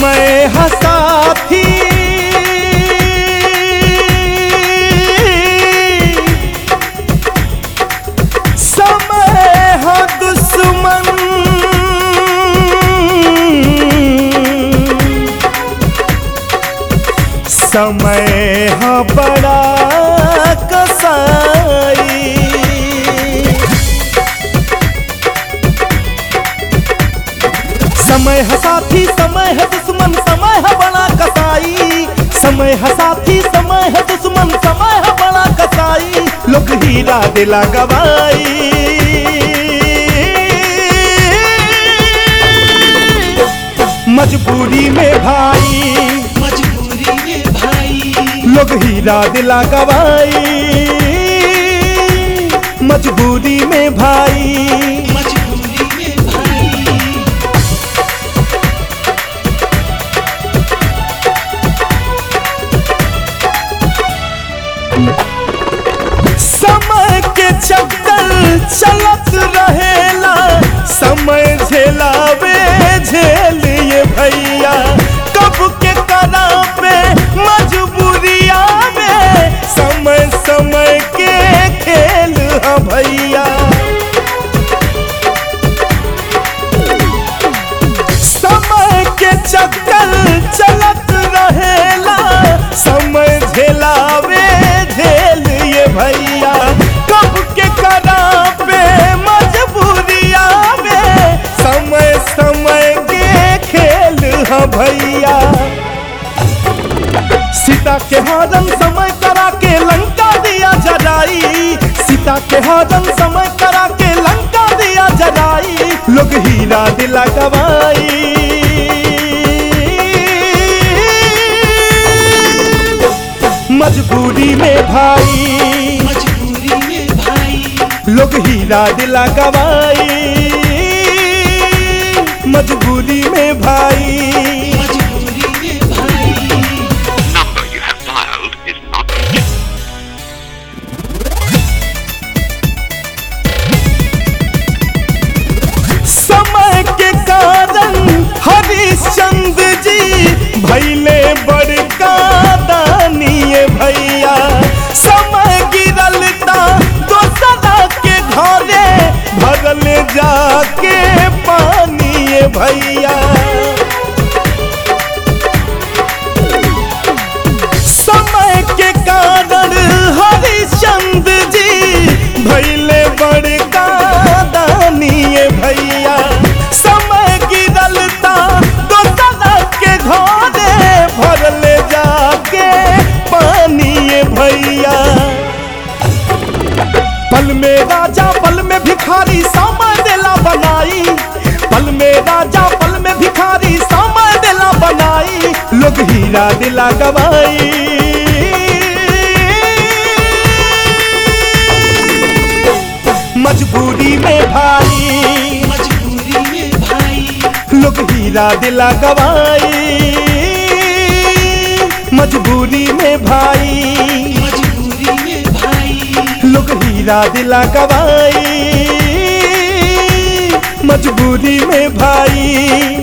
समय है साथी समय है दुश्मन, समय है बड़ा कसाई। समय है साथी समय है दुश्मन, समय है बड़ा कसाई। समय है साथी समय है दुश्मन, समय है बड़ा कसाई। लोग हीरा दिला गवाई, मजबूरी में भाई, मजबूरी में भाई। लोग हीरा दिला गवाई, मजबूरी में भाई। मजबूरी में भाई। समय के चक्कर चलत रहेला, समय झेलावे झेलिए भैया। कब के करा पे मजबूरिया में, समय समय के खेल है भैया। समय के चक्कर चलत रहेला, समय झेलावे झेलिए भैया। कब के करा पे मजबूरिया में, समय समय के खेल है भैया। सीता के हरण समय करा के लंका दिया जलाई, सीता के हरण समय करा के लंका दिया जलाई। लोग हीरा दिला गवाई, मजबूरी में भाई, मजबूरी में भाई। लोग हीरा दिला गवाई, मजबूरी में भाई। मजबूरी में भाई। Number you have dialed is not समय के कारण हरिश्चंद्र जी भैले बड़का दानिये भैया। समय गिरलता दोसरा के घरे भरल जाके पानिये भैया। समय के कारण हरिश्चंद्र जी भैले बड़का दानिये भैया। समय गिरलता दोसरा के घरे भरल जाके पानिये भैया। पल में राजा पल में भिखारी, समय देला बनाई। पल में राजा पल में भिखारी, समय देला बनाई। लोग हीरा दिला गवाई, मजबूरी में भाई, मजबूरी में भाई। लोग हीरा दिला गवाई, मजबूरी में भाई। मजबूरी में भाई। लोग हीरा दिला गवाई, मजबूरी में भाई।